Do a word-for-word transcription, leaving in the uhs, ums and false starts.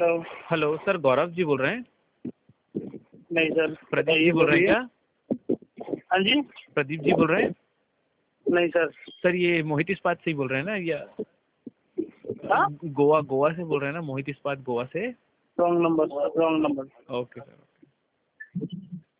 Hello hello sir, Gaurav ji बोल रहे हैं? नहीं सर। प्रदीप जी बोल रहे हैं क्या? हाँ जी। प्रदीप जी बोल रहे हैं? नहीं सर। सर ये मोहित इस्पात से ही बोल रहे हैं ना? या हाँ, गोवा गोवा से बोल रहे हैं ना? मोहित इस्पात गोवा से। Wrong number wrong number. Okay sir.